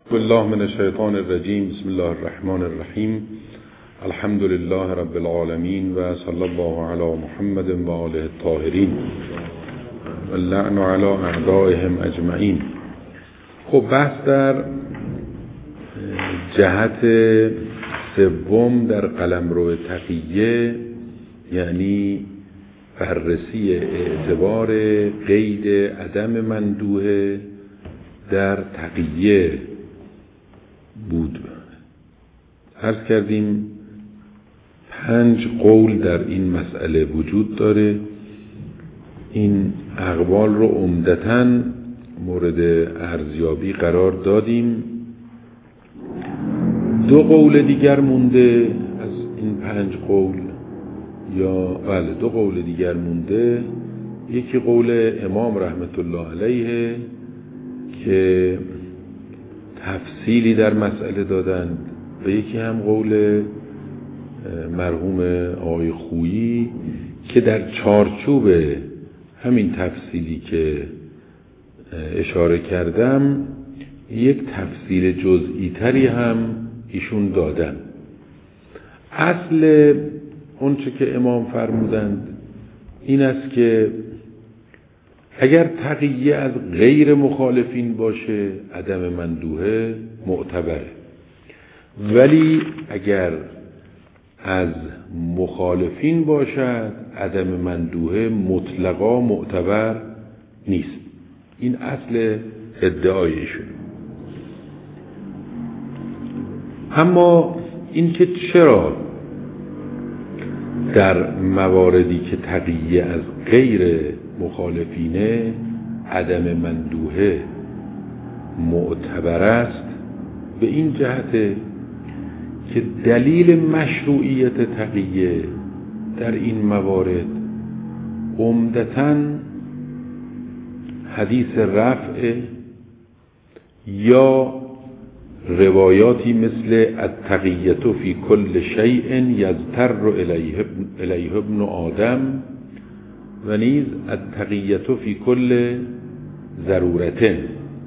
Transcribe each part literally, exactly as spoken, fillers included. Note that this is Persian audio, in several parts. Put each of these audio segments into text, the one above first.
بالله من الشیطان الرجیم. بسم الله الرحمن الرحیم. الحمد لله رب العالمین و صلی الله علی محمد و آله الطاهرین و اللعن علی اعدائهم اجمعین. خب بحث در جهت سوم در قلمرو تقیه، یعنی بررسی اعتبار قید عدم مندوحه در تقیه بود. عرض کردیم پنج قول در این مسئله وجود داره. این اقوال رو عمدتاً مورد ارزیابی قرار دادیم. دو قول دیگر مونده از این پنج قول، یا بله دو قول دیگر مونده. یکی قول امام رحمت الله علیه که تفصیلی در مسئله دادند و یکی هم قول مرحوم آقای خویی که در چارچوب همین تفصیلی که اشاره کردم یک تفصیل جزئی تری هم ایشون دادن. اصل اون چه که امام فرمودند این است که اگر تقیه از غیر مخالفین باشه عدم مندوحه معتبره، ولی اگر از مخالفین باشد عدم مندوحه مطلقا معتبر نیست. این اصل ادعایشون. اما این که چرا در مواردی که تقیه از غیر مخالفینه عدم مندوحه معتبر است، به این جهت که دلیل مشروعیت تقیه در این موارد عمدتاً حدیث رفع یا روایاتی مثل التقیة فی کل شیء یضطر الیه ابن آدم و نیز التقیة فی کل ضرورت.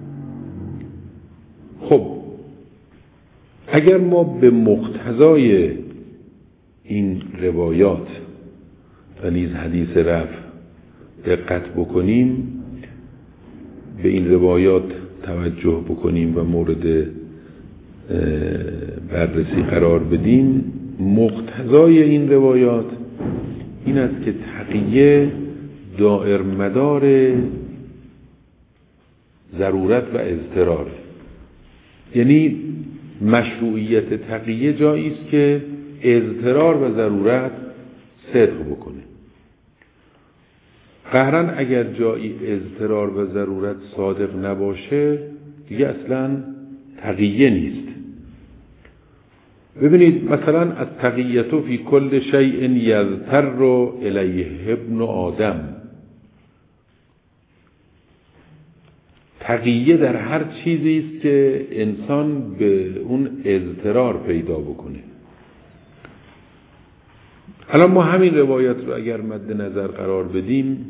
خب اگر ما به مقتضای این روایات و نیز حدیث رفع دقت بکنیم، به این روایات توجه بکنیم و مورد بررسی قرار بدیم، مقتضای این روایات این است که تقیه دائر مدار ضرورت و اضطرار، یعنی مشروعیت تقیه جایی است که اضطرار و ضرورت صدق بکنه. قهرن اگر جایی اضطرار و ضرورت صادق نباشه دیگه اصلا تقیه نیست. ببینید مثلا التقیة فی کل شیء یضطر الیه ابن آدم، تقیه در هر چیزی است که انسان به اون اضطرار پیدا بکنه. الان ما همین روایت رو اگر مد نظر قرار بدیم،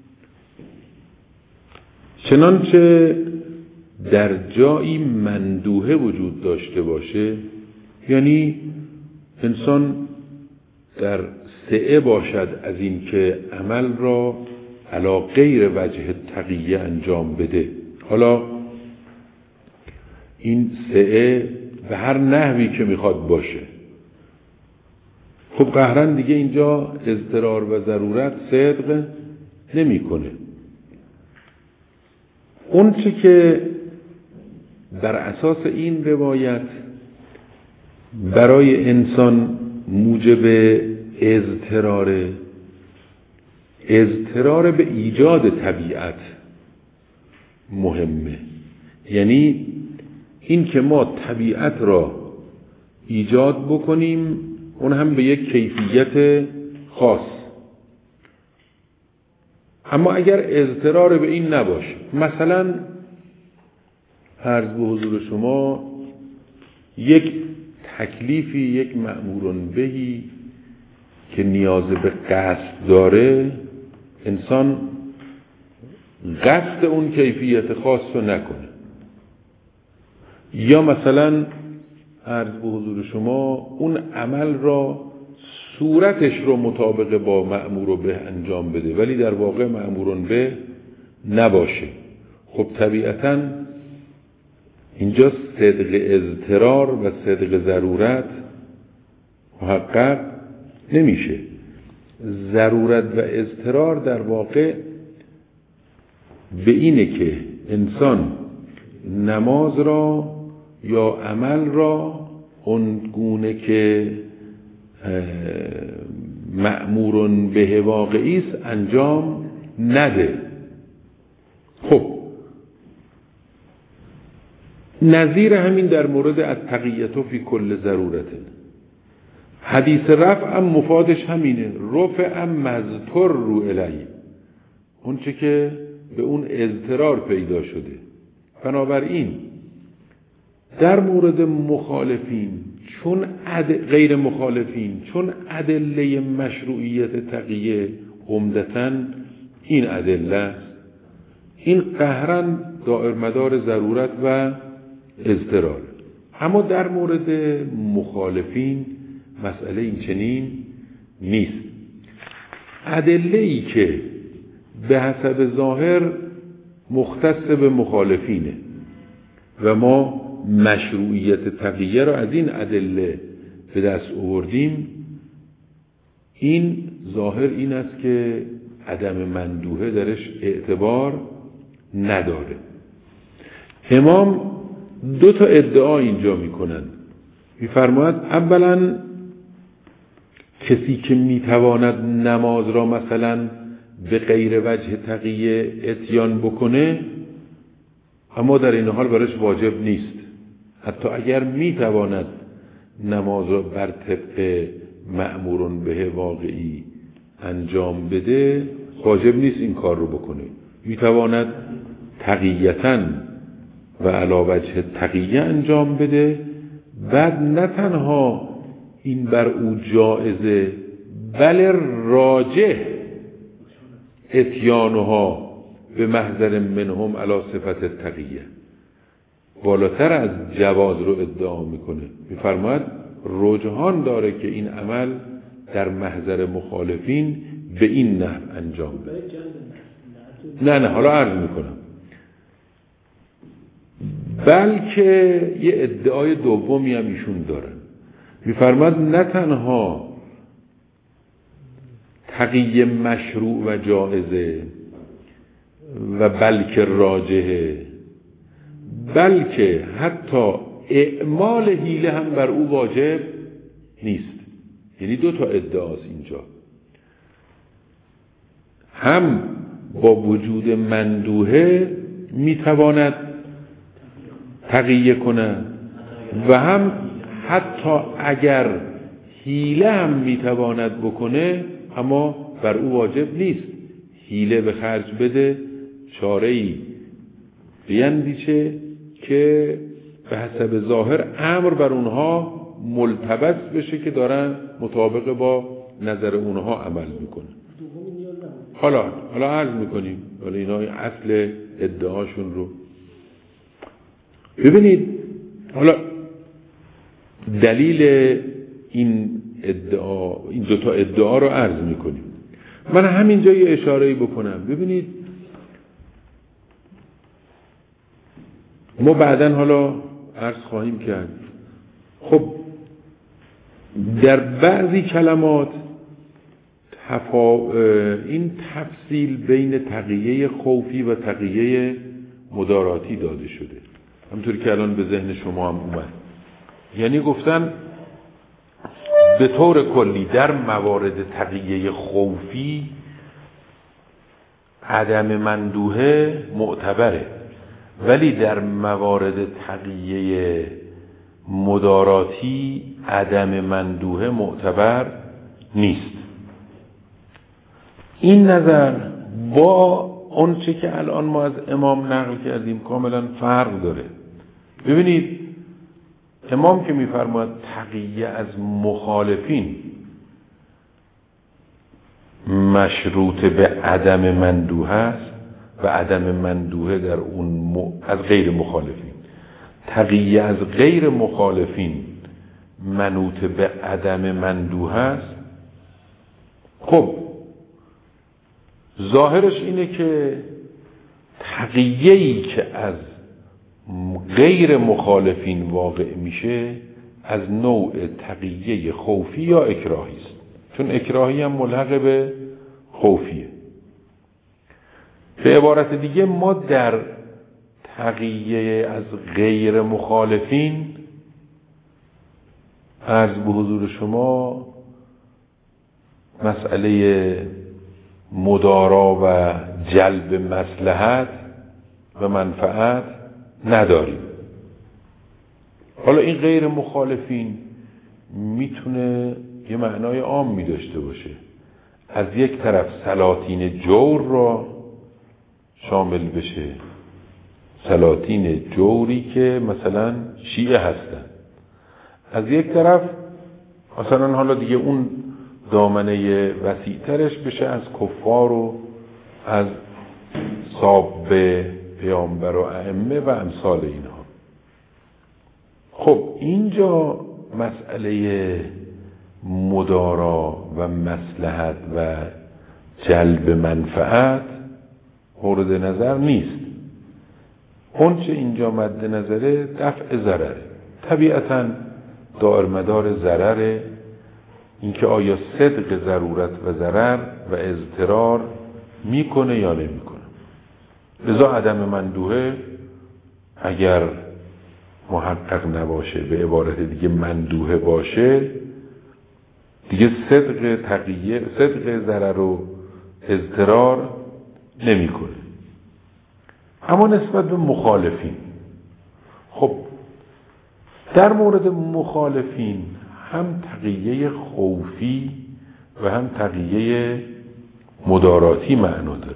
چنانچه در جایی مندوحه وجود داشته باشه، یعنی انسان در سعه باشد از این که عمل را علی غیر وجه تقیه انجام بده، حالا این سعه به هر نحوی که میخواد باشه، خب قهرن دیگه اینجا اضطرار و ضرورت صدق نمی کنه. اون چه که بر اساس این روایت برای انسان موجب اضطرار اضطرار به ایجاد طبیعت مهمه، یعنی این که ما طبیعت را ایجاد بکنیم، اون هم به یک کیفیت خاص. اما اگر اضطرار به این نباشه، مثلا عرض به حضور شما یک تکلیفی، یک مأمورن بهی که نیاز به قصد داره، انسان قصد اون کیفیت خاص رو نکنه، یا مثلا عرض به حضور شما اون عمل را صورتش رو مطابق با مأمور به انجام بده ولی در واقع مأمور به نباشه. خب طبیعتاً اینجا صدق اضطرار و صدق ضرورت محقق نمیشه. ضرورت و اضطرار در واقع به اینه که انسان نماز را یا عمل را اون گونه که مأمور به واقعی است انجام نده. خب نظیر همین در مورد التقیة فی کل ضرورت. حدیث رفع هم مفادش همینه، رفع مضطر رو الی، اون چه که به اون اضطرار پیدا شده. بنابراین در مورد مخالفین چون عد... غیر مخالفین چون ادله مشروعیت تقیه عمدتاً این ادله است، این قهرن دائر مدار ضرورت و اضطرار. اما در مورد مخالفین مسئله این چنین نیست. ادله‌ای که به حسب ظاهر مختص به مخالفینه و ما مشروعیت تقیه را از این ادله به دست آوردیم، این ظاهر این است که عدم مندوحه درش اعتبار نداره. امام دو تا ادعا اینجا میکنن. میفرماید اولا کسی که میتواند نماز را مثلا به غیر وجه تقیه اتیان بکنه اما در این حال برش واجب نیست. حتی اگر میتواند نماز را بر طبق مأمور به واقعی انجام بده واجب نیست این کار رو بکنه. میتواند تقیةً و علی وجه تقیه انجام بده، بعد نه تنها این بر او جائزه بل راجح اتیانها به محضر منهم علی صفت تقیه، بالاتر از جواز رو ادعا میکنه. میفرماید رجحان داره که این عمل در محضر مخالفین به این نحو انجام بده. نه نه حالا عرض میکنم. بلکه یه ادعای دومی هم ایشون دارن. میفرماید نه تنها تقیه مشروع و جائزه و بلکه راجحه، بلکه حتی اعمال حیله هم بر او واجب نیست. یعنی دو تا ادعاست اینجا، هم با وجود مندوحه میتواند تقیه کند و هم حتی اگر حیله هم میتواند بکنه اما بر او واجب نیست. حیله به خرج بده، چاره‌ای بیندیشه که به حسب ظاهر امر بر اونها ملتبس بشه که دارن مطابق با نظر اونها عمل میکنه. حالا حالا عرض میکنیم حالا اینا اصل ادعاشون رو ببینید. حالا دلیل این ادعا، این دو تا ادعا رو عرض میکنیم. من همینجا یه اشاره‌ای بکنم. ببینید ما بعداً حالا عرض خواهیم کرد، خب در بعضی کلمات تفا... این تفصیل بین تقیه خوفی و تقیه مداراتی داده شده، همونطوری که الان به ذهن شما هم اومد. یعنی گفتن به طور کلی در موارد تقیه خوفی عدم مندوحه معتبره، ولی در موارد تقیه مداراتی عدم مندوحه معتبر نیست. این نظر با اون چه که الان ما از امام نقل کردیم کاملا فرق داره. ببینید امام که میفرماید تقیه از مخالفین مشروط به عدم مندوحه است و عدم مندوحه در اون م... از غیر مخالفین. تقیه از غیر مخالفین منوط به عدم مندوه است، خب ظاهرش اینه که تقیه‌ای که از غیر مخالفین واقع میشه از نوع تقیه خوفی یا اکراهی است، چون اکراهی هم ملحق به خوفیه. به عبارت دیگه ما در تقیه از غیر مخالفین عرض به حضور شما مسئله مدارا و جلب مصلحت و منفعت نداریم. حالا این غیر مخالفین میتونه یه معنای عام می داشته باشه، از یک طرف سلاطین جور را شامل بشه، سلاطین جوری که مثلا شیعه هستن، از یک طرف مثلا حالا دیگه اون دامنه وسیع‌ترش بشه از کفار و از صابه پیامبر و ائمه و امثال اینها. خب اینجا مسئله مدارا و مصلحت و جلب منفعت مورد نظر نیست. اون چه اینجا مد نظره دفع ضرره. طبیعتاً دائر مدار ضرره، اینکه آیا صدق ضرورت و ضرر و اضطرار میکنه یا نمیکنه. لذا عدم مندوحه اگر محقق نباشه، به عبارت دیگه مندوحه باشه، دیگه صدق تقیه، صدق ضرر و اضطرار نمیکنه. اما نسبت به مخالفین، خب در مورد مخالفین هم تقیه خوفی و هم تقیه مداراتی معنا داره.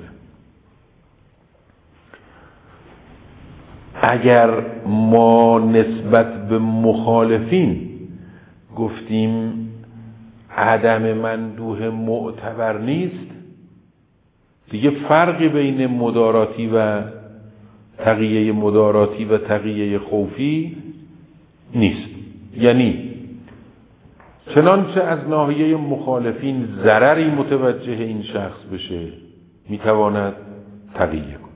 اگر ما نسبت به مخالفین گفتیم عدم مندوح معتبر نیست، دیگه فرقی بین مداراتی و تقیه مداراتی و تقیه خوفی نیست. یعنی چنانچه از ناحیه مخالفین ضرری متوجه این شخص بشه میتواند تقیه کنه،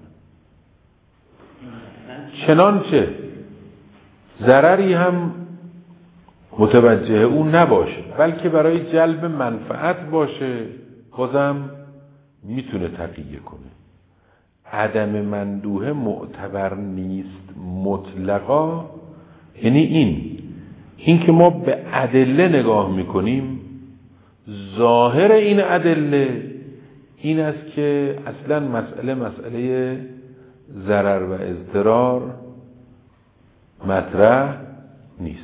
چنانچه ضرری هم متوجه اون نباشه بلکه برای جلب منفعت باشه بازم میتونه تقیه کنه. عدم مندوحه معتبر نیست مطلقا، یعنی این این که ما به ادله نگاه میکنیم، ظاهر این ادله این است که اصلا مسئله مسئله ضرر و اضطرار مطرح نیست.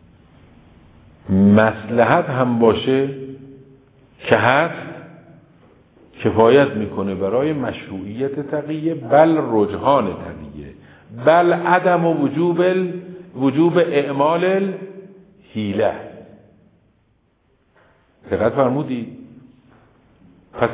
مصلحت هم باشه که هست کفایت میکنه برای مشروعیت تقیه، بل رجحان تقیه، بل عدم و وجوب وجوب اعمال حیله. دقت فرمودید؟ پس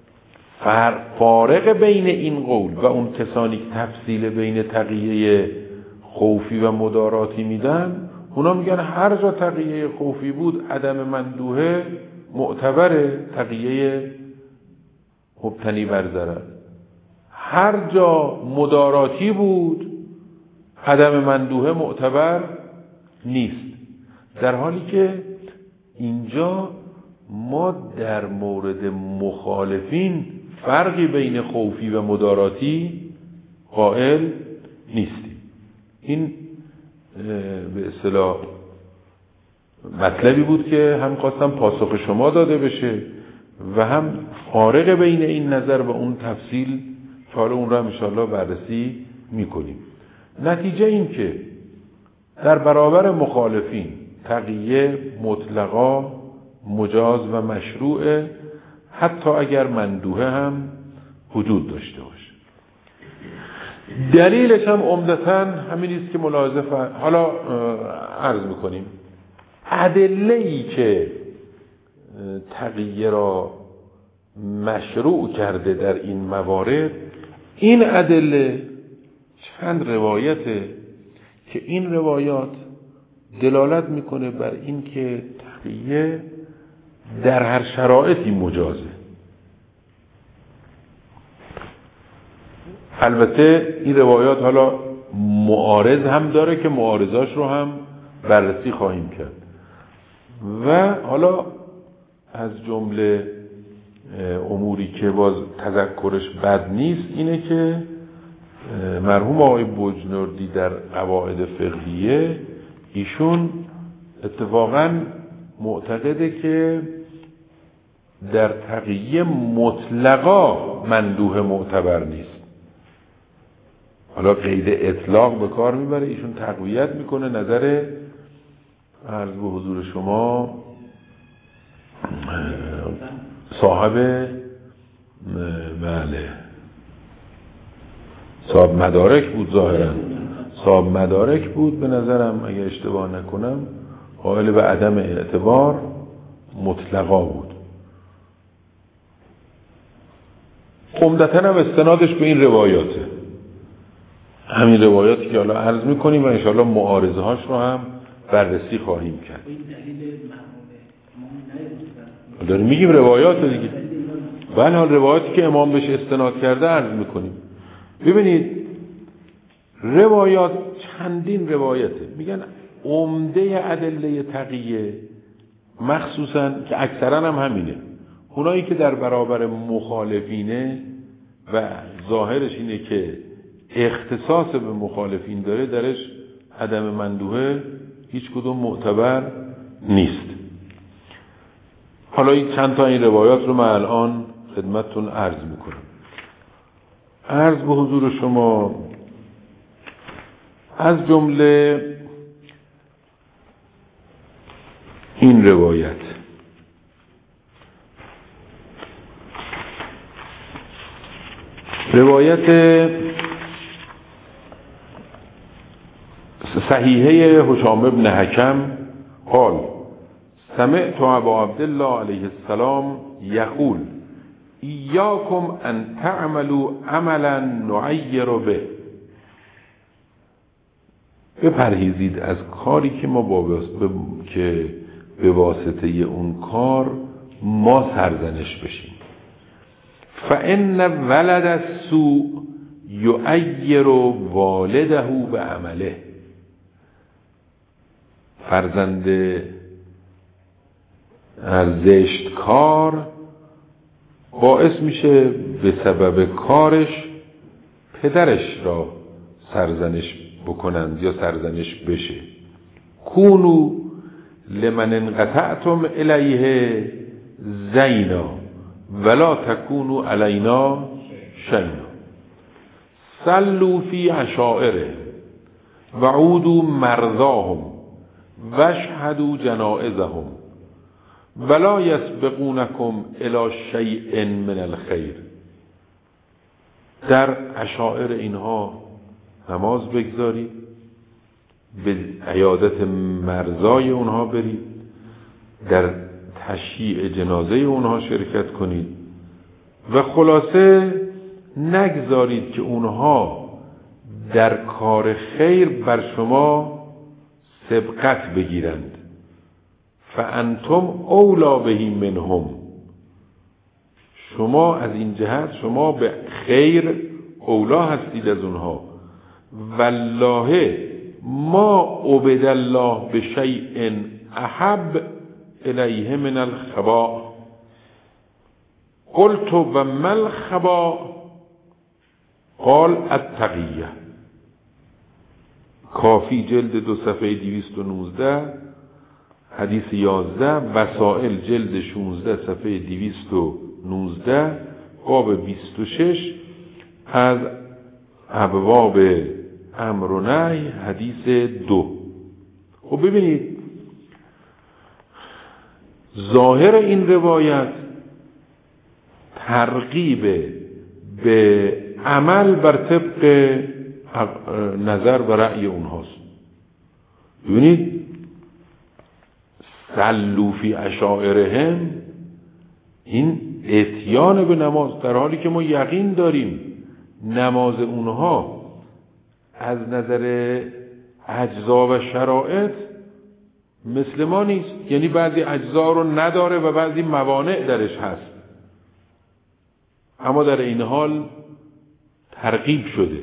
فارق بین این قول و اون کسانی که تفصیل بین تقیه خوفی و مداراتی میدن، اونا میگن هر جا تقیه خوفی بود عدم مندوحه معتبره، تقیه مبتنی بر ضرر. هر جا مداراتی بود عدم مندوحه معتبر نیست. در حالی که اینجا ما در مورد مخالفین فرقی بین خوفی و مداراتی قائل نیستیم. این به اصطلاح مطلبی بود که هم خواستم پاسخ شما داده بشه و هم فارق بین این نظر و اون تفصیل که حالا اون را انشاءالله بررسی میکنیم. نتیجه این که در برابر مخالفین تقیه مطلقا مجاز و مشروعه، حتی اگر مندوحه هم وجود داشته باشه. دلیلش هم عمدتاً همین است که ملاحظه فر... حالا عرض میکنیم ادله‌ای که تقیه را مشروع کرده در این موارد، این ادله چند روایته که این روایات دلالت میکنه بر این که تقیه در هر شرایطی مجازه. البته این روایات حالا معارض هم داره که معارضاش رو هم بررسی خواهیم کرد و حالا از جمله اموری که باز تذکرش بد نیست اینه که مرحوم آقای بجنوردی در قواعد فقهیه ایشون اتفاقاً معتقده که در تقیه مطلقا مندوح معتبر نیست. حالا قید اطلاق به کار میبره، ایشون تقویت میکنه نظر عرض به حضور شما صاحب بله صاحب مدارک بود، ظاهرا صاحب مدارک بود به نظرم اگه اشتباه نکنم، قائل به عدم اعتبار مطلقا بود. عمدتاً هم استنادش به این روایاته، همین روایاتی که حالا عرض میکنیم و انشاءالله معارضه هاش رو هم بررسی خواهیم کرد. داریم میگیم روایات دیگه. بله، حال روایاتی که امام بهش استناد کرده عرض میکنیم. ببینید روایات چندین روایته، میگن عمده ادله تقیه مخصوصا که اکثرا هم همینه، اونایی که در برابر مخالفینه و ظاهرش اینه که اختصاص به مخالفین داره، درش عدم مندوحه هیچ کدوم معتبر نیست. حالا این چند تا این روایات رو من الان خدمتتون عرض میکنم. عرض به حضور شما از جمله این روایت روایت صحیحه هشام ابن حکم قال سمعت ابا عبدالله علیه السلام یقول ایاکم ان تعملوا عملا نعیر به، بپرهیزید از کاری که ما با ب... که به واسطه اون کار ما سرزنش بشیم. فان ولد السوء یعیر والده به عمله، فرزند زشت کار باعث میشه به سبب کارش پدرش را سرزنش بکنند یا سرزنش بشه. کونو لمن انقطعتم الیه زینا ولا تکونو علینا شینا، صلوا فی عشائره وعودوا مرضاهم واشهدوا جنائزهم ولا یسبقونکم الی شیء من الخیر. در عشائر اینها نماز بگذارید، به عیادت مرضای اونها برید، در تشییع جنازه اونها شرکت کنید و خلاصه نگذارید که اونها در کار خیر بر شما سبقت بگیرند. فانتم اولا بهی منهم، شما از این جهت شما به خیر اولا هستید از اونها. والله ما عبد الله بشیء احب الیه من الخباء. قلت و ما الخباء؟ قال التقیه. کافی جلد دو صفحه دویست و نوزده، حدیث یازده، وسائل جلد شانزده صفحه دویست و نوزده، باب بیست و شش از ابواب امر و نهی، حدیث دو. خب ببینید ظاهر این روایت ترغیب به عمل بر طبق نظر و رأی اونهاست. ببینید صلوا فی عشائرهم، این اتیان به نماز، در حالی که ما یقین داریم نماز اونها از نظر اجزا و شرایط مثل ما نیست، یعنی بعضی اجزا رو نداره و بعضی موانع درش هست، اما در این حال ترغیب شده.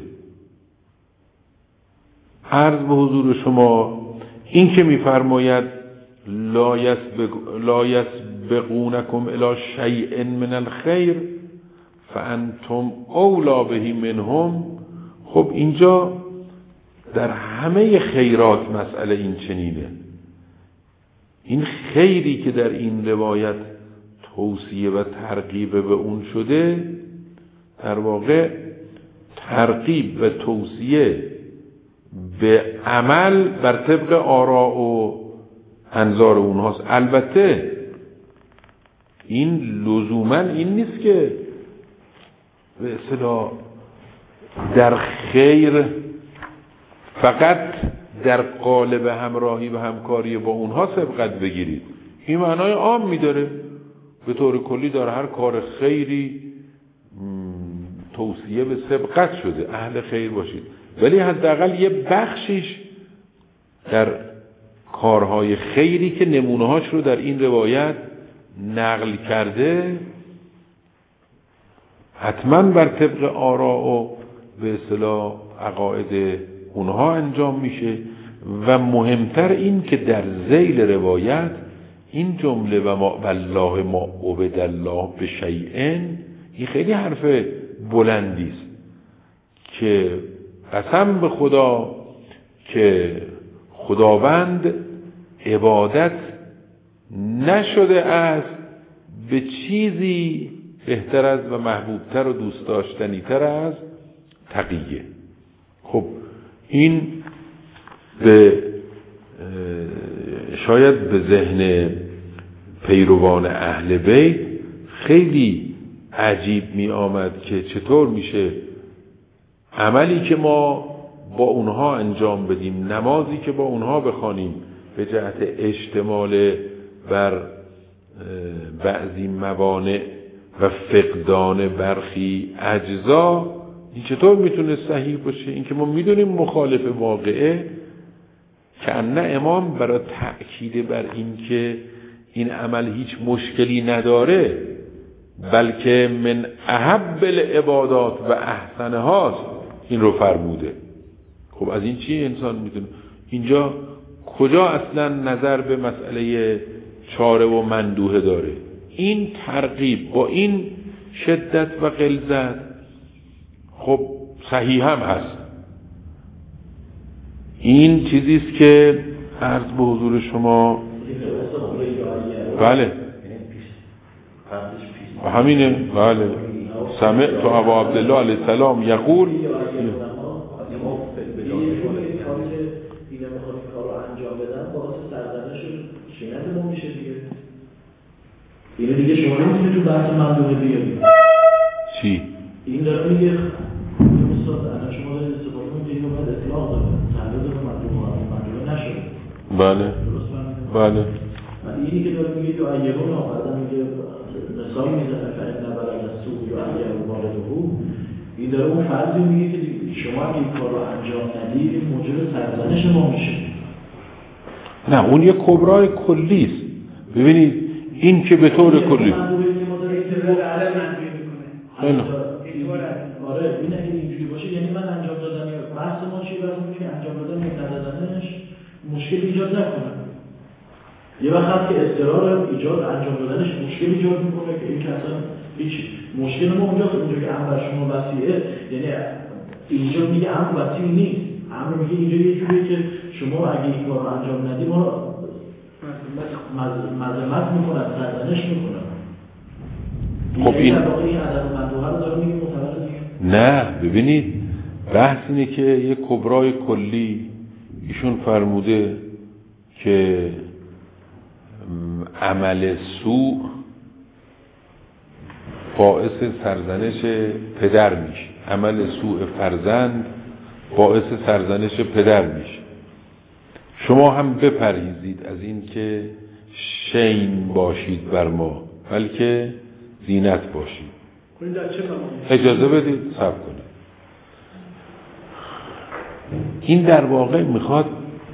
عرض به حضور شما این که می‌فرماید لا یسبق لا یسبقونکم الی شیء من الخیر فانتم اولی به منهم، خب اینجا در همه خیرات مسئله این چنینه. این خیری که در این روایت توصیه و ترغیب به اون شده، در واقع ترغیب و توصیه به عمل بر طبق آراء و انظار اونهاست. البته این لزوما این نیست که به اصطلاح در خیر فقط در قالب همراهی و همکاری با اونها سبقت بگیرید. این معنای عام میداره، به طور کلی در هر کار خیری توصیه به سبقت شده، اهل خیر باشید، ولی حداقل یه بخشیش در کارهای خیری که نمونه‌هاش رو در این روایت نقل کرده حتما بر طبق آراء و به اصطلاح عقاید اونها انجام میشه. و مهمتر این که در ذیل روایت این جمله و ما والله ما عبد الله بشیء، این خیلی حرف بلندی است که قسم به خدا که خداوند عبادت نشده است به چیزی بهتر از و محبوبتر و دوست داشتنی تر از تقیه. خب این به شاید به ذهن پیروان اهل بیت خیلی عجیب می آمد که چطور میشه عملی که ما با اونها انجام بدیم، نمازی که با اونها بخوانیم به جهت اشتمال بر بعضی موانع و فقدان برخی اجزا، این چطور میتونه صحیح باشه؟ این که ما میدونیم مخالف واقعه، که ان امام برای تأکید بر این که این عمل هیچ مشکلی نداره بلکه من احب العبادات و احسن هاست این رو فرموده. خب از این چی انسان میدونه؟ اینجا کجا اصلا نظر به مسئله چاره و مندوحه داره؟ این ترغیب با این شدت و غلظت خب صحیح هم هست. این چیزیست که عرض به حضور شما بله همینه. بله سمعت تو ابا عبدالله علیه السلام یقول اینو دیگه شما نمیتونید تو بحث مندوحه بیارید. چی؟ این داره میگه استاد الان شما دارید استفاده میکنید اینو باید اطلاق داره تعرض مندوحه مندوحه نشده. بله بله. اینی که داره میگه تو ایرون آمدن میگه مثال میزنه فرق نبرد از سوق یا اگر وارد او، این داره اون فرضی میگه که شما اگه این کار رو انجام ندید این موجب سرزنش ما میشه. نه اون یه کبرای کلی است. ببینید این که به طور کلی آره این اگه اینجوری باشه یعنی من انجام دادن بحث ما چیه؟ بحث ما که انجام دادن یا ندادنش مشکل ایجاد نکنه. یه وقت که اضطرار ایجاد انجام دادنش مشکل ایجاد میکنه که این که اصلا هیچ مشکل ما اونجاست. اونجا که امر شما وسیعه، یعنی اینجا میگه امر وسیع نیست، امر میگه اینجا یه جوریه که شما اگه این کار رو انجام ندید ما مذمت میکنن، سرزنش میکنن. خب این این عدد مندوحه رو داره میگه متولد دیگه. نه ببینید بحث اینه که یه کبرای کلی ایشون فرموده که عمل سوء باعث سرزنش پدر میشه، عمل سوء فرزند باعث سرزنش پدر میشه. شما هم بپرهیزید از این که شین باشید بر ما بلکه زینت باشید. اجازه بدید صبر کنید. این در واقع میخواد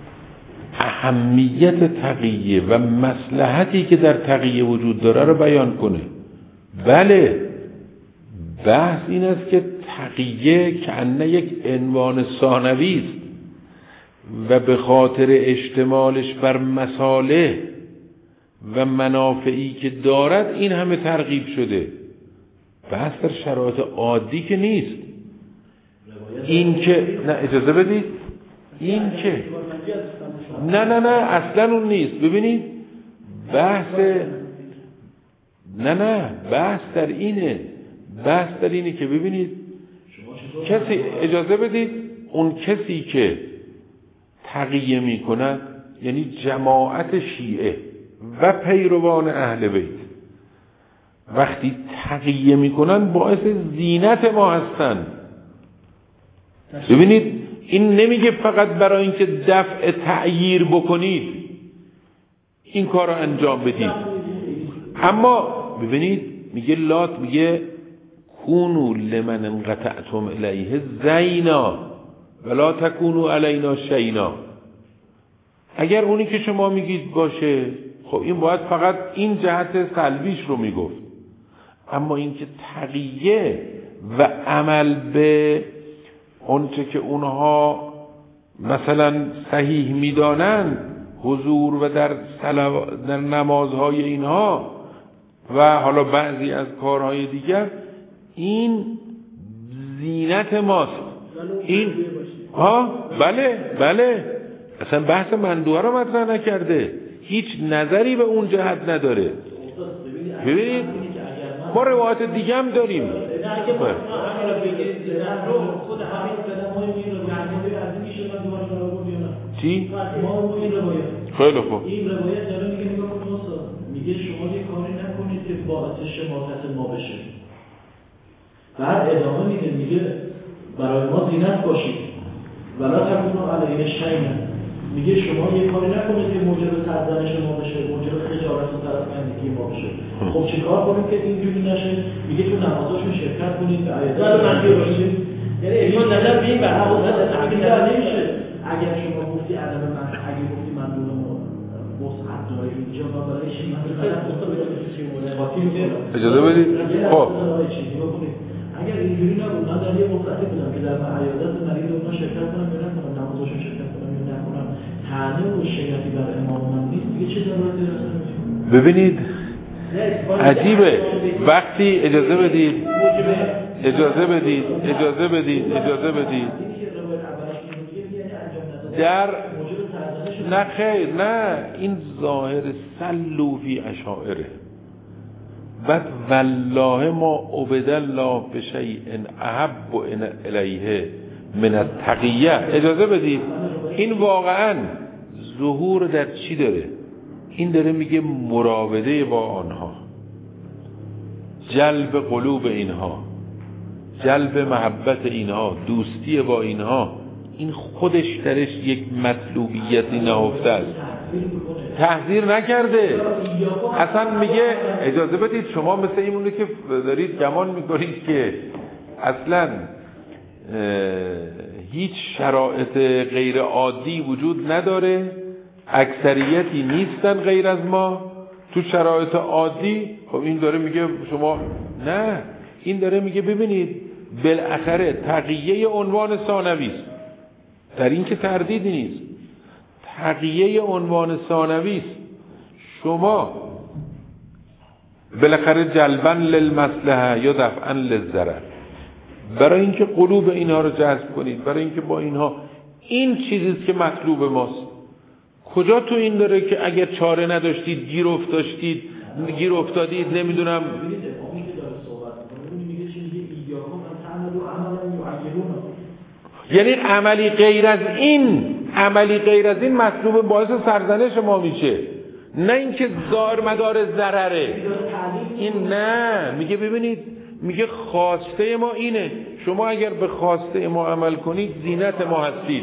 اهمیت تقیه و مصلحتی که در تقیه وجود داره رو بیان کنه. بله، بحث این است که تقیه کأنه یک عنوان ثانوی است و به خاطر اشتمالش بر مصالح و منافعی که دارد این همه ترغیب شده. بحث در شرایط عادی که نیست. این که نه اجازه بدید، این که نه نه نه اصلا اون نیست. ببینید بحث نه نه بحث در اینه بحث در اینه که ببینید کسی اجازه بدید اون کسی که تقیه می کند یعنی جماعت شیعه و پیروان اهل بیت وقتی تقیه می کنند باعث زینت ما هستند. ببینید این نمیگه فقط برای اینکه دفع تعییر بکنید این کار رو انجام بدید، اما ببینید میگه لات میگه کونو لمن انقطعتم الیه زینا ولا تکونو علینا شینا. اگر اونی که شما میگید باشه خب این باید فقط این جهت سلبیش رو میگفت، اما اینکه تقیه و عمل به اونچه که اونها مثلا صحیح میدانند حضور و در, در نمازهای اینها و حالا بعضی از کارهای دیگر این زینت ماست. این ها بله بله اصلا بحث مندوحه رو مطرح نکرده، هیچ نظری به اون جهت نداره. ببینید ما روایت دیگه هم داریم. چی؟ خیلی خوب. این روایت داره میگه نگاه کن استاد، میگه شما یه کاری نکنید که باعث شماتت ما بشه. بعد ادامه میده میگه برای ما زینت باشید ولا تکونوا علیه شیئا. میگه شما یه کاری نکنید که موجب سرزنش ما بشه، موجب خجالت و طرفمندی ما بشه. خب چیکار کنیم که اینجوری نشه؟ میگه تو نمازاشون شرکت کنید، به آیات منفی باشید. یعنی ایمان نظر به این به حقیقت تعبیر نمیشه. اگر شما گفتی عدم من اگه گفتی من دون وسعت داره اینجا و برای چی من اجازه بدید. خب اگر اینجوری نبود من در یه مصلحتی بودم که در عیادت مریض اونها شرکت کنم یا نکنم، نمازاشون شرکت کنم یا نکنم، طعنه و شیعتی بر امام من نیست، دیگه چه ضرورتی داره؟ ببینید عجیبه وقتی اجازه بدید اجازه بدید اجازه بدید اجازه بدید در نه خیر نه این ظاهر سلوفی اشاعره. بعد والله ما عبد الله بشیء احب الیه من التقیه. اجازه بدید این واقعا ظهور در چی داره؟ این داره میگه مراوده با آنها، جلب قلوب اینها، جلب محبت اینها، دوستی با اینها. این خودش درش یک مطلوبیتی نهفته است، تحذیر نکرده. اصلا میگه اجازه بدید شما مثل اینونه که دارید گمان میکنید که اصلا هیچ شرایط غیر عادی وجود نداره، اکثریتی نیستن غیر از ما تو شرایط عادی. خب این داره میگه شما نه، این داره میگه ببینید بالاخره تقیه عنوان ثانوی است، در این که تردیدی نیست، تقیه عنوان ثانوی است. شما بالاخره جلبا للمصلحه یا دفعا للضرر، برای اینکه قلوب اینها رو جذب کنید، برای اینکه با اینها، این چیزیست که مطلوب ماست. کجا تو این داره که اگر چاره نداشتید گیر افتادید گیر افتادید نمیدونم یعنی عملی غیر از این عملی غیر از این مطلوب باعث سرزنش ما میشه، نه اینکه زار مدار ضرره. این نه، میگه ببینید میگه خواسته ما اینه، شما اگر به خواسته ما عمل کنید زینت ما هستید.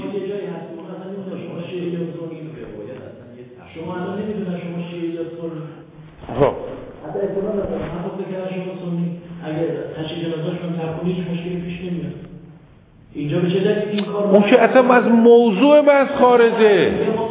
شما الان نمیدونن شما شیعه یا سنی. خب حتی اطلاع ندارم، من خب بگرم شما سنی اگر تشریح جنازه‌شون ترکنی هیچ مشکلی پیش نمیاد. اینجا به چه دلیل این کار اون که اصلا از موضوع بحث خارجه.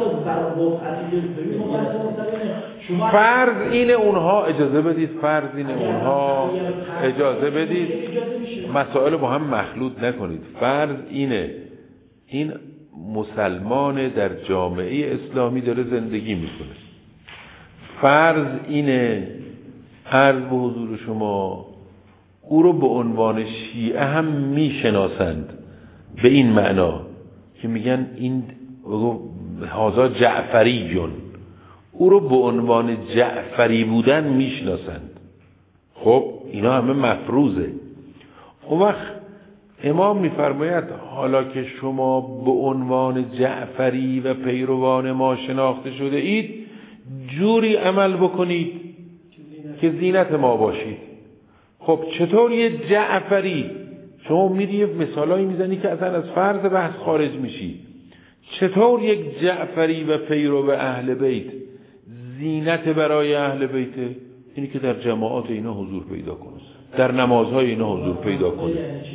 فرض اینه اونها اجازه بدید فرض اینه اونها اجازه بدید مسائل با هم مخلوط نکنید. فرض اینه این مسلمان در جامعه اسلامی داره زندگی میکنه. فرض اینه عرض به حضور شما او رو به عنوان شیعه هم میشناسند، به این معنا که میگن این هذا جعفریون، او رو به عنوان جعفری بودن میشناسند. خب اینا همه مفروضه. اون وقت امام میفرماید حالا که شما به عنوان جعفری و پیروان ما شناخته شده اید، جوری عمل بکنید که زینت ما باشید. خب چطور یه جعفری، شما میری مثالایی میزنی که اصلا از فرض بحث خارج میشی، چطور یک جعفری و پیرو اهل بیت زینت برای اهل بیته؟ اینی که در جماعات اینا حضور پیدا کنه، در نمازهای اینا حضور پیدا کنه.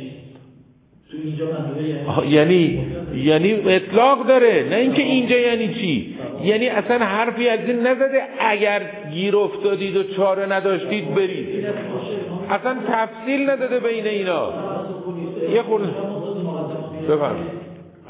یعنی یعنی اطلاق داره، نه اینکه اینجا یعنی چی، یعنی اصلا حرفی از این نزده اگر گیر افتادید و چاره نداشتید برید، اصلا تفصیل نداده بین اینا. یه خورده بفرمایید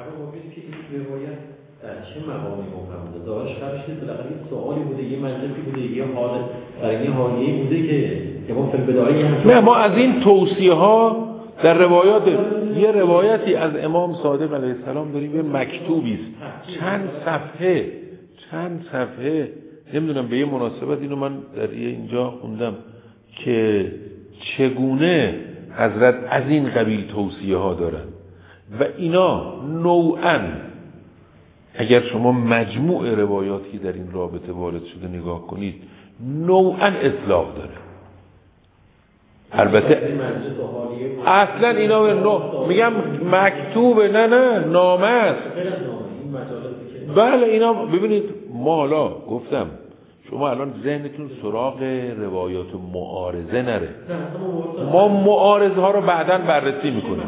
چه مقامی مفهوم داشت خرشت بالاخره یه سوالی بوده، یه منطقی بوده، یه حال در یه حالیه‌ای بوده که که ما فی البدایه هم نه ما از این توصیه ها در روایات، یه روایتی از امام صادق علیه السلام داریم، یه مکتوبی است چند صفحه چند صفحه نمیدونم به یه مناسبت اینو من در یه اینجا خوندم که چگونه حضرت از این قبیل توصیه ها دارن و اینا نوعاً اگر شما مجموع روایاتی در این رابطه وارد شده نگاه کنید نوعاً اطلاق داره. البته اصلا اینا به نوع میگم مکتوبه، نه نه نامه است. بله اینا ببینید ما حالا گفتم شما الان ذهنتون سراغ روایات معارضه نره، ما معارضه ها رو بعداً بررسی میکنیم.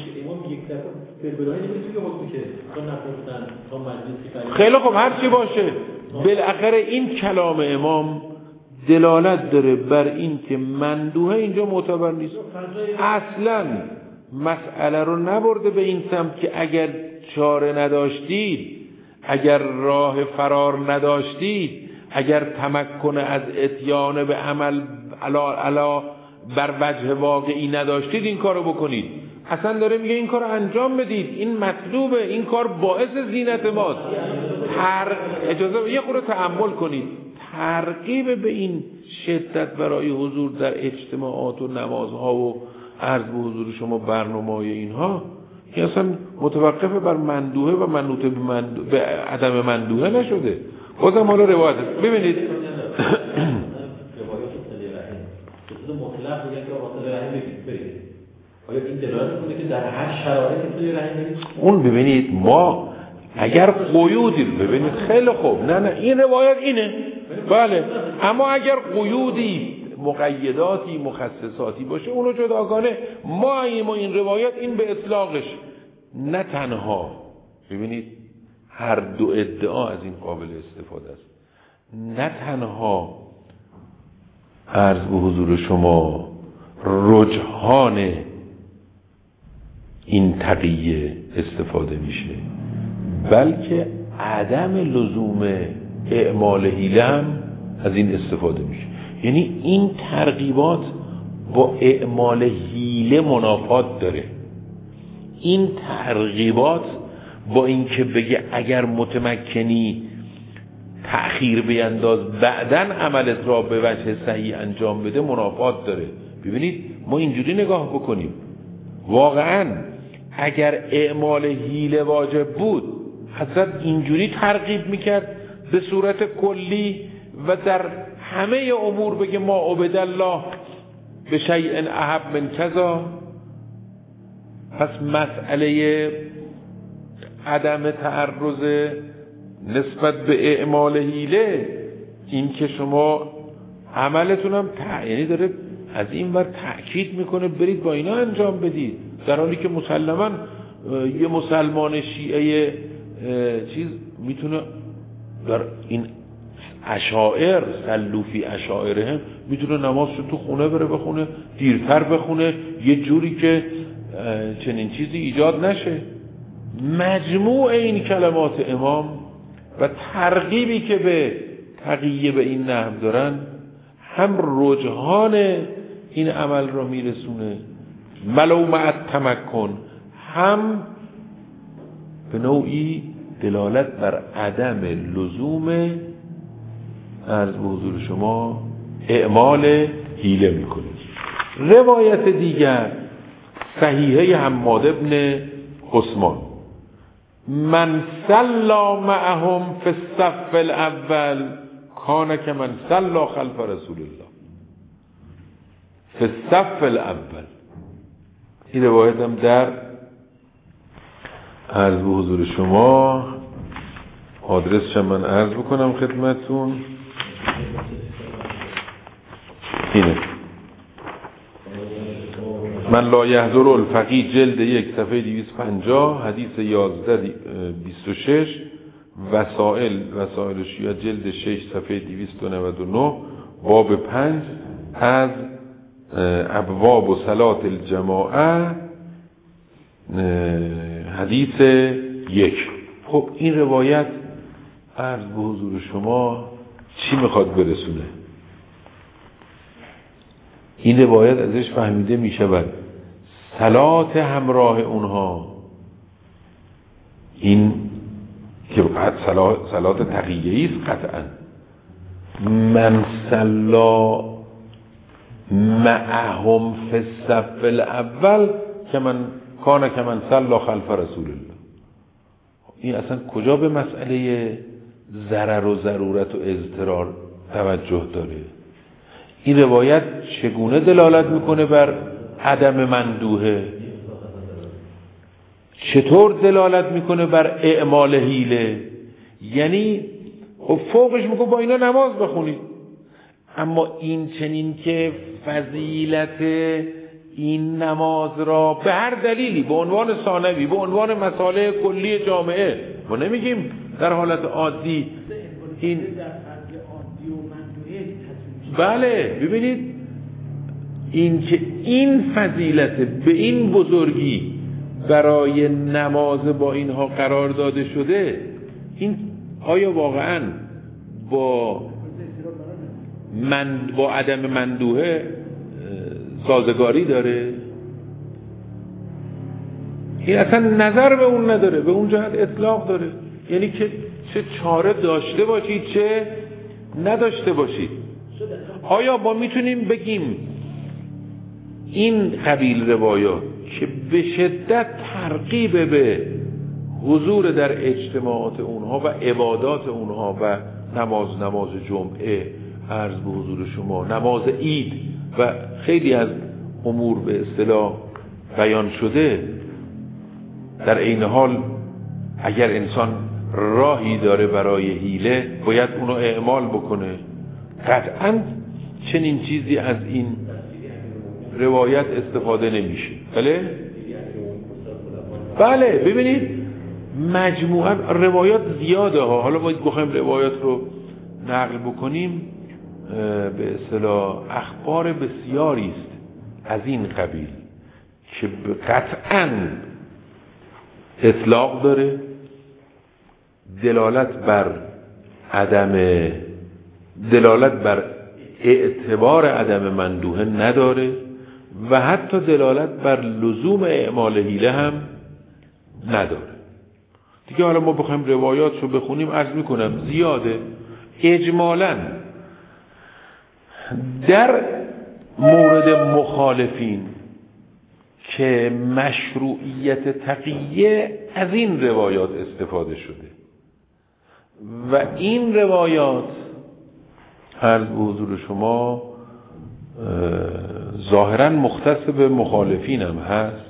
خیلی خوب هر چی باشه، بالاخره این کلام امام دلالت داره بر این که مندوحه اینجا معتبر نیست. اصلا مسئله رو نبرده به این سمت که اگر چاره نداشتید، اگر راه فرار نداشتید، اگر تمکن از اتیان به عمل علا علا بر وجه واقعی نداشتید این کارو بکنید. اصلا داره میگه این کار انجام بدید، این مطلوبه، این کار باعث زینت ماست. هر اجازه یه خورده تأمل کنید، ترغیب به این شدت برای حضور در اجتماعات و نمازها و عرض به حضور شما برنامه‌های اینها که اصلا متوقف بر مندوحه و منوط به, مندو... به عدم مندوحه نشده. بازم حالا روایت ببینید مطلق میگه که آقا صلی رحم برید. آیا این دلالت میکنه که در هر شرایطی صلی رحم برید؟ اون ببینید ما اگر قیودی ببینید خیلی خوب، نه نه این روایت اینه بله، اما اگر قیودی مقیداتی مخصصاتی باشه اونو جداگانه ما ایم و این روایت این به اطلاقش. نه تنها ببینید هر دو ادعا از این قابل استفاده است، نه تنها عرض به حضور شما رجحان این تقیه استفاده میشه، بلکه عدم لزوم اعمال حیله هم از این استفاده میشه. یعنی این ترغیبات با اعمال حیله منافات داره. این ترغیبات با این که بگه اگر متمکنی تأخیر بینداز بعدن عملت را به وجه صحیح انجام بده منافات داره. ببینید ما اینجوری نگاه بکنیم، واقعا اگر اعمال حیله واجب بود حضرت اینجوری ترغیب میکرد به صورت کلی و در همه امور بگه ما عبد الله به شیء احب من کذا. پس مسئله عدم تعرض نسبت به اعمال حیله این که شما عملتون هم تع... یعنی داره از این ور تأکید میکنه برید با اینا انجام بدید، در حالی که مسلماً یه مسلمان شیعه چیز میتونه در این اشاعر سلوفی اشاعره هم میتونه نمازشو تو خونه بره بخونه، دیرتر بخونه، یه جوری که چنین چیزی ایجاد نشه. مجموع این کلمات امام و ترغیبی که به تقیه به این نحو دارن هم رجحان این عمل را میرسونه ولو مع التمکن، هم به نوعی دلالت بر عدم لزوم عرض به حضور شما اعمال حیله میکنه. روایت دیگر صحیحه حماد ابن عثمان، من صلی معهم فی الصف الاول کان کمن صلی خلف رسول الله فی الصف الاول. این روایت هم در عرض به حضور شما آدرسش من عرض بکنم خدمتون، اینه من لا یحضر الفقیه جلد یک صفحه دویست و پنجاه حدیث یازده بیست و شش، وسائل وسائل شیعه جلد شش صفحه دویست و نود و نه باب پنج از ابواب و صلات الجماعه حدیث یک. خب این روایت عرض به حضور شما چی میخواد برسونه؟ این روایت ازش فهمیده میشود صلات همراه اونها، این که صلات, صلات تقیه‌ای است قطعا، من صلا معهم فی الصف الاول که من کان که من صلا خلف رسول الله. این اصلا کجا به مسئله ضرر و ضرورت و اضطرار توجه داره؟ این روایت چگونه دلالت میکنه بر عدم مندوحه؟ چطور دلالت میکنه بر اعمال حیله؟ یعنی فوقش میگه با اینا نماز بخونید، اما این چنین که فضیلت این نماز را به هر دلیلی به عنوان ثانوی به عنوان مسائل کلی جامعه، ما نمیگیم در حالت عادی این، بله ببینید این که این فضیلت به این بزرگی برای نماز با اینها قرار داده شده، این آیا واقعا با من با عدم مندوحه سازگاری داره؟ این اصلا نظر به اون نداره، به اون جهت اطلاق داره، یعنی که چه چاره داشته باشید چه نداشته باشید. آیا ما میتونیم بگیم این قبیل روایات که به شدت ترغیب به حضور در اجتماعات اونها و عبادات اونها و نماز نماز جمعه عرض به حضور شما، نماز عید و خیلی از امور به اصطلاح بیان شده، در این حال اگر انسان راهی داره برای حیله باید اونو اعمال بکنه؟ قطعاً چنین چیزی از این روایت استفاده نمیشه. بله؟ بله ببینید مجموعاً روایات زیاده ها، حالا باید بخوایم روایات رو نقل بکنیم به اصطلاح اخبار بسیاری است از این قبیل که قطعاً اطلاق داره، دلالت بر عدم دلالت بر اعتبار عدم مندوحه نداره و حتی دلالت بر لزوم اعمال حیله هم نداره. دیگه حالا ما بخوایم روایاتشو بخونیم عرض میکنم زیاده. اجمالاً در مورد مخالفین که مشروعیت تقیه از این روایات استفاده شده و این روایات عرض به حضور شما ظاهراً مختص به مخالفین هم هست،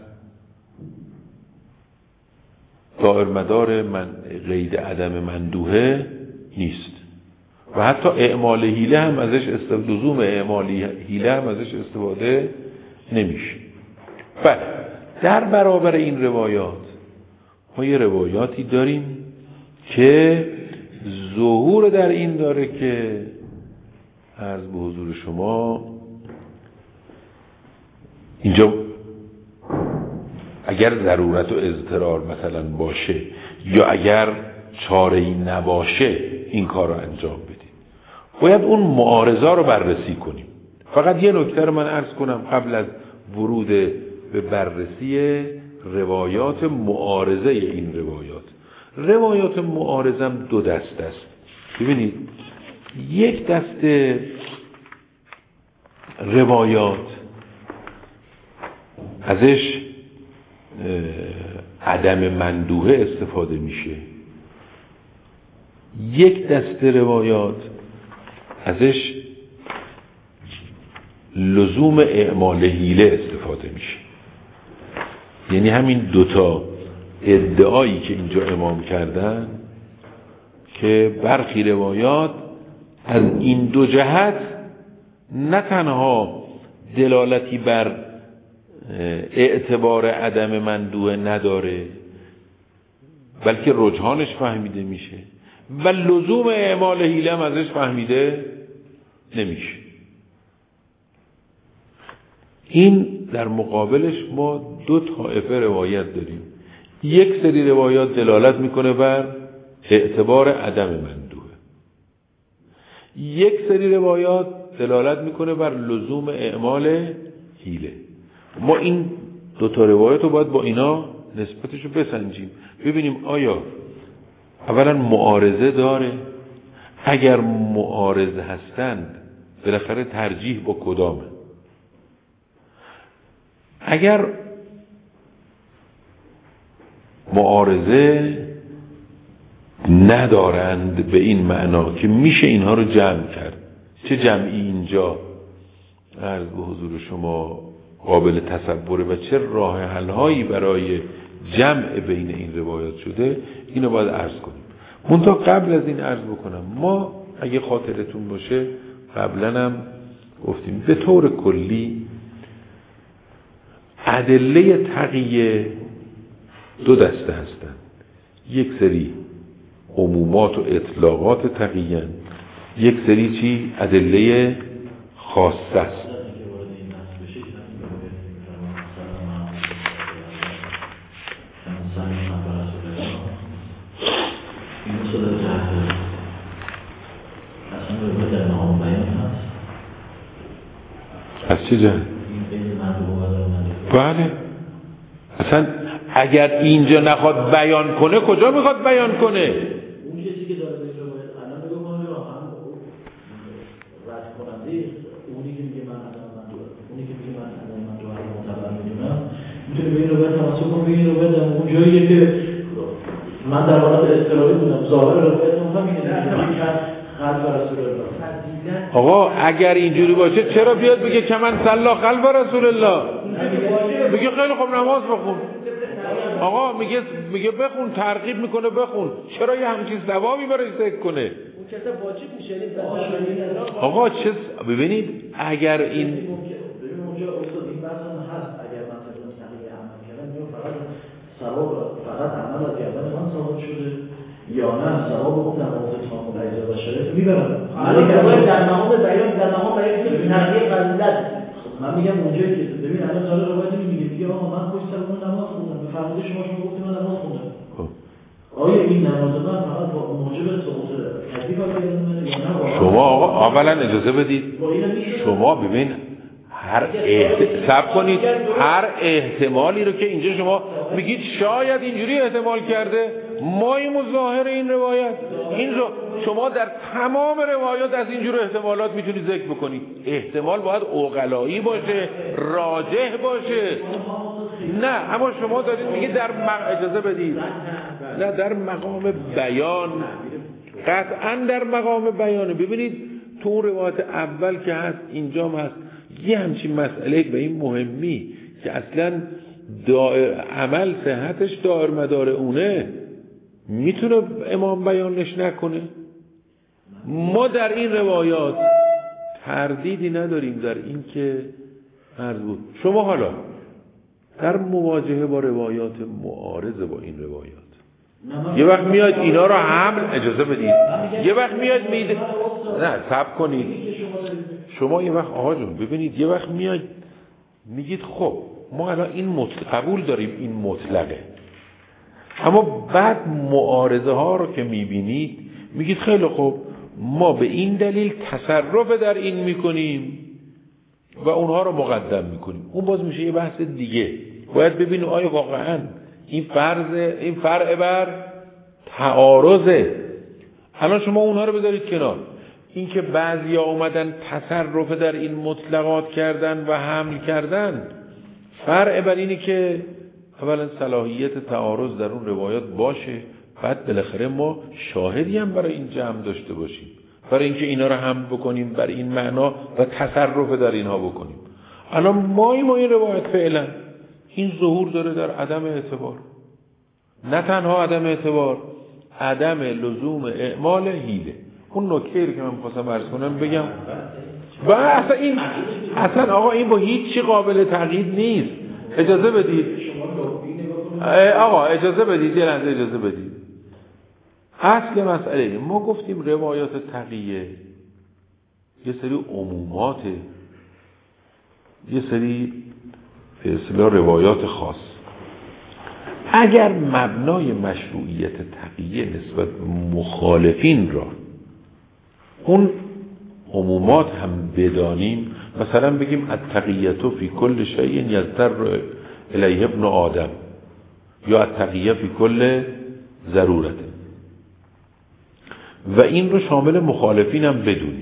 دائر مدار من قید عدم مندوحه نیست و حتی اعمال حیله هم ازش استفاده لزوم اعمال حیله هم ازش استفاده نمیشه. بله در برابر این روایات ما یه روایاتی داریم که ظهور در این داره که عرض به حضور شما اینجا اگر ضرورت و اضطرار مثلا باشه یا اگر چاره‌ای نباشه این کار رو انجام بدید، باید اون معارضه رو بررسی کنیم. فقط یه نکته رو من عرض کنم قبل از ورود به بررسی روایات معارضه این روایات. روایات معارضه دو دسته است. ببینید، یک دسته روایات ازش عدم مندوحه استفاده میشه، یک دسته روایات ازش لزوم اعمال حیله استفاده میشه. یعنی همین دوتا ادعایی که اینجا امام کردن که برخی روایات از این دو جهت نه تنها دلالتی بر اعتبار عدم مندوحه نداره بلکه رجحانش فهمیده میشه و لزوم اعمال حیله هم ازش فهمیده نمیشه. این در مقابلش ما دو طایفه روایت داریم. یک سری روایات دلالت میکنه بر اعتبار عدم مندوحه، یک سری روایات دلالت میکنه بر لزوم اعمال حیله. ما این دو تا روایت رو باید با اینا نسبتش رو بسنجیم، ببینیم آیا اولا معارضه داره، اگر معارضه هستند بالاخره ترجیح با کدامه، اگر معارضه ندارند به این معنا که میشه اینها رو جمع کرد، چه جمعی اینجا عرض به حضور شما قابل تصوره و چه راه حل‌هایی برای جمع بین این روایات شده، اینو باید عرض کنیم. منتها قبل از این عرض بکنم، ما اگه خاطرتون باشه قبلا هم گفتیم به طور کلی ادله تقیه دو دسته هستند. یک سری عمومات و اطلاقات تقیه، یک سری چی؟ ادله خاصه است. از چه جهت؟ بله، اصلا اگر اینجا نخواد بیان کنه کجا میخواد بیان کنه؟ اون کسی که داره به روایت الان نگاه کنه هم رد کننده اونی که میگه من عدم من دو اونی که میگه من عدم من دو رو معتبر میدونم میتونه به این روایت تمسک کنه، به این روایت در اون جاییه که من در حالت اضطراری بودم ظاهر روایت اون همینه که خلف رسول الله. آقا اگر اینجوری باشه چرا بیاد بگه که من صلا خلف رسول الله؟ بگه خیلی خوب نماز بخون. آقا میگه میگه بخون، ترغیب میکنه بخون، چرا یه همچین ثوابی برای ذکر کنه؟ اون کسا واجب میشه. آقا چه ببینید اگر این ببین اونجا استاد این بحث هم هست، اگر من طبق تقیه عمل کردم یا فقط ثواب فقط عمل از گردن من ثابت شده یا نه ثواب اون در موقع تمام اجازه شده میبرم. ولی در مقام بیان در مقام بیان که تقیه فضیلت من میگم اونجایی که ببین الان سال روایت میگه میگه آقا من خوش سر اون نماز خوندم، به فرموده شما شما گفتید من نماز خوندم. آیا این نماز من فقط با موجب سقوط تکلیف از منه یا نه؟ شما آقا اولا اجازه بدید، شما ببین هر احت... سب کنید هر احتمالی رو که اینجا شما میگید شاید اینجوری احتمال کرده، مایم و ظاهر این روایت این رو شما در تمام روایات از اینجور احتمالات میتونید ذکر بکنید. احتمال باید عقلایی باشه، راجح باشه. نه اما شما دارید میگید در مق... اجازه بدید نه در مقام بیان، قطعا در مقام بیانه. ببینید تو اون روایت اول که هست اینجا هست یه همچین مسئله به این مهمی که اصلا دائر عمل صحتش دائر مدار اونه، میتونه امام بیانش نکنه. ما در این روایات تردیدی نداریم در این که عرض بود. شما حالا در مواجهه با روایات معارض با این روایات یه وقت میاد اینا رو حمل اجازه بدید یه وقت میاد میده نه صبر کنید شما یه وقت آقا جون ببینید یه وقت میاد میگید خب ما الان این مطلق قبول داریم این مطلقه اما بعد معارضه ها رو که میبینید میگید خیلی خوب ما به این دلیل تصرف در این میکنیم و اونها رو مقدم میکنیم اون باز میشه یه بحث دیگه باید ببینیم آیا واقعا این فرض این فرع بر تعارضه الان شما اونها رو بذارید کنار این که بعضیا اومدن تصرف در این مطلقات کردن و حمل کردن فرع بر اینه که اولا صلاحیت تعارض در اون روایات باشه بعد بالاخره ما شاهدی هم برای این جمع داشته باشیم برای اینکه اینا رو حمل بکنیم بر این معنا و تصرف در اینها بکنیم الان ما ما این روایت فعلا این ظهور داره در عدم اعتبار نه تنها عدم اعتبار عدم لزوم اعمال حیله اون نکته که من می‌خواستم عرض کنم بگم و اصلا این اصلا آقا این با هیچ چی قابل تغییر نیست اجازه بدید آقا اجازه بدید یه لحظه اجازه بدید اصل مسئله ما گفتیم روایات تقیه یه سری عموماته یه سری به اصطلاح روایات خاص اگر مبنای مشروعیت تقیه نسبت مخالفین را اون عمومات هم بدانیم مثلا بگیم التقیه فی کل شیء یضطر الیه ابن آدم یا التقیه فی کل ضرورت و این رو شامل مخالفین هم بدونیم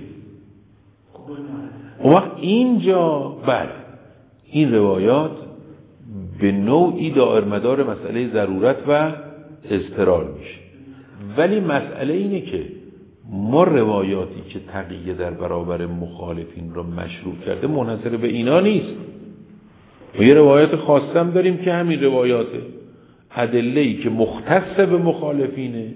اون وقت اینجا بله این روایات به نوعی دائر مدار مسئله ضرورت و اضطرار میشه ولی مسئله اینه که ما روایاتی که تقیه در برابر مخالفین رو مشروع کرده منحصر به اینا نیست و یه روایات خاصه هم داریم که همین روایاته ادله‌ای که مختص به مخالفینه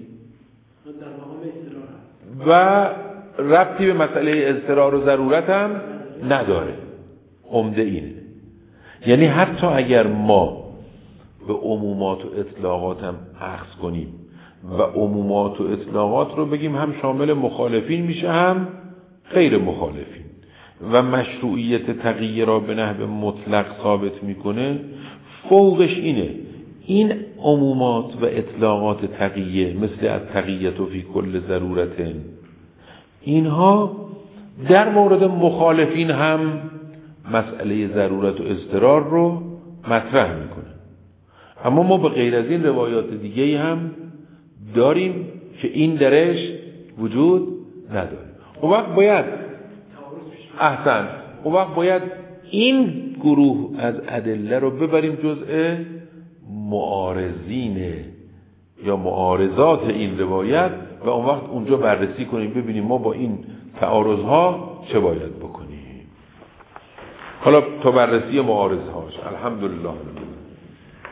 و ربطی به مسئله اضطرار و ضرورت هم نداره عمده اینه یعنی حتی اگر ما به عمومات و اطلاقات هم اخذ کنیم و عمومات و اطلاقات رو بگیم هم شامل مخالفین میشه هم غیر مخالفین و مشروعیت تقیه را به نحو مطلق ثابت میکنه فوقش اینه این عمومات و اطلاقات تقیه مثل التقیه فی کل ضرورت اینها در مورد مخالفین هم مسئله ضرورت و اضطرار رو مطرح میکنه اما ما به غیر از این روایات دیگه هم داریم که این درش وجود نداره اون وقت باید احسن اون وقت باید این گروه از ادله رو ببریم جزء معارضین یا معارضات این روایت و اون وقت اونجا بررسی کنیم ببینیم ما با این تعارضها چه باید بکنیم حالا تا بررسی معارضهاش الحمدلله